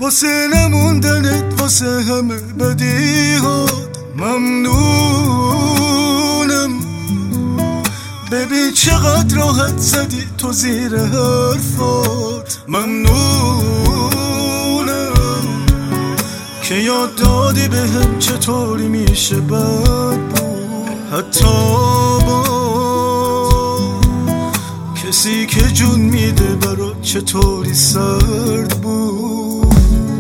واسه نموندنت واسه همه بدیهات ممنونم. ببین چقدر راحت زدی تو زیر حرفات ممنونم که یاد دادی بهم چطوری میشه بد بود حتی با کسی که جون میده برات چطوری سرد بود.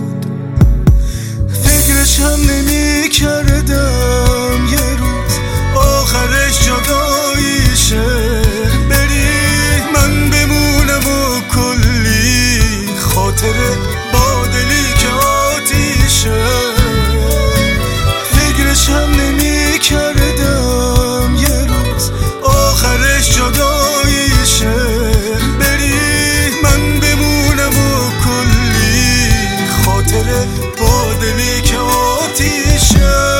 فکرش هم نمی کردم یه روز آخرش جداییشه بری من بمونم و کلی خاطره با دلی که آتیشه. فکرش هم نمی کردم یه روز آخرش جداییشه بری من بمونم و کلی خاطره با دلی که آتیشه.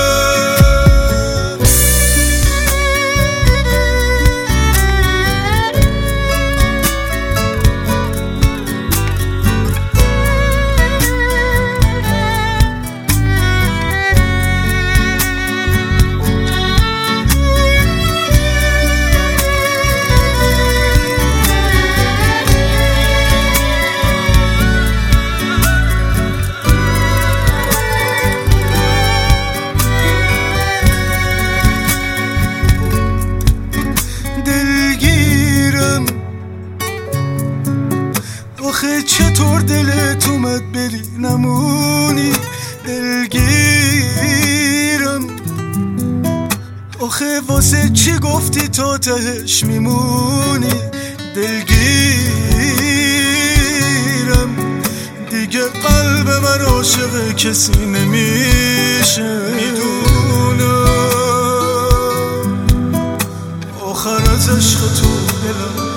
آخه چطور دلت اومد بری نمونی دلگیرم. آخه واسه چی گفتی تا تهش میمونی دلگیرم. دیگه قلب من عاشق کسی نمیشه میدونم. آخر از عشق تو دلم